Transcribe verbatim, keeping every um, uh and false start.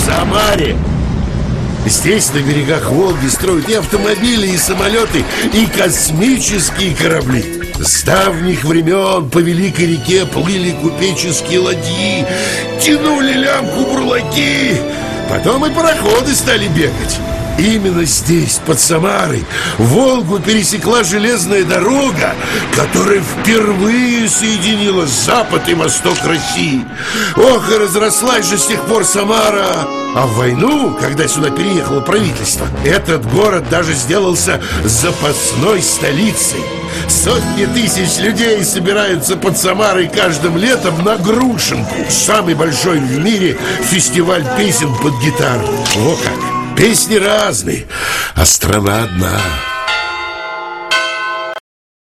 Самаре. Здесь, на берегах Волги, строят и автомобили, и самолеты, и космические корабли. С давних времен по великой реке плыли купеческие ладьи, тянули лямку бурлаки. Потом и пароходы стали бегать. Именно здесь, под Самарой, Волгу пересекла железная дорога, которая впервые соединила запад и восток России. Ох, и разрослась же с тех пор Самара. А в войну, когда сюда переехало правительство, этот город даже сделался запасной столицей. Сотни тысяч людей собираются под Самарой каждым летом на Грушинку, самый большой в мире фестиваль песен под гитару. Во как! Песни разные, а страна одна.